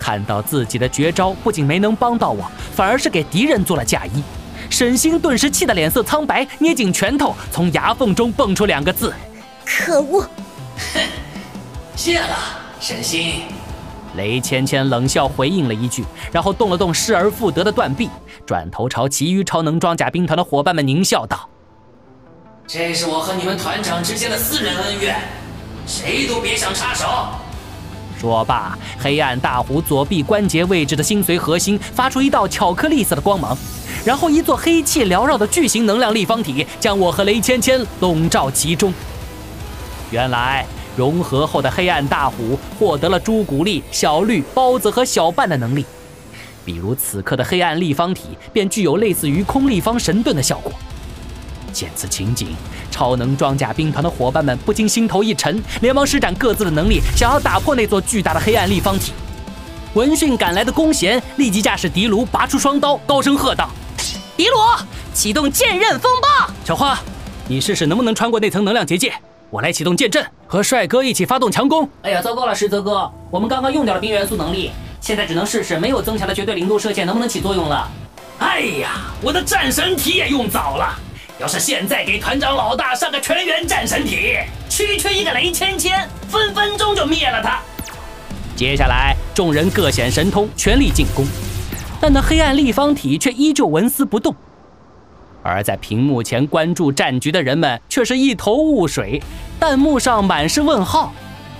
看到自己的绝招不仅没能帮到我，反而是给敌人做了嫁衣。沈星顿时气得脸色苍白，捏紧拳头，从牙缝中蹦出2个字： 可恶！ 哼，谢了，沈星。 雷芊芊冷笑回应了一句，然后动了动失而复得的断臂，转头朝其余超能装甲兵团的伙伴们狞笑道： 这是我和你们团长之间的私人恩怨，谁都别想插手。 说罢，黑暗大虎左臂关节位置的星髓核心发出一道巧克力色的光芒，然后一座黑气缭绕的巨型能量立方体将我和雷芊芊笼罩其中。原来融合后的黑暗大虎获得了朱古力、小绿、包子和小半的能力，比如此刻的黑暗立方体便具有类似于空立方神盾的效果。见此情景，超能装甲兵团的伙伴们不禁心头一沉，连忙施展各自的能力，想要打破那座巨大的黑暗立方体。闻讯赶来的弓弦立即驾驶迪卢拔出双刀，高声喝道： 迪卢，启动剑刃风暴！ 小花，你试试能不能穿过那层能量结界，我来启动剑阵，和帅哥一起发动强攻。 哎呀，糟糕了，石泽哥，我们刚刚用掉了冰元素能力，现在只能试试没有增强的绝对零度射线能不能起作用了。 哎呀，我的战神体也用早了，要是现在给团长老大上个全员战神体，区区一个雷芊芊，分分钟就灭了他。 接下来众人各显神通，全力进攻，但那黑暗立方体却依旧纹丝不动。而在屏幕前关注战局的人们却是一头雾水，弹幕上满是问号。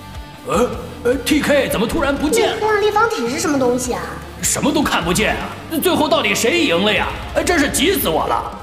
TK 怎么突然不见了？ 黑暗立方体是什么东西啊？ 什么都看不见啊！最后到底谁赢了呀？真是急死我了！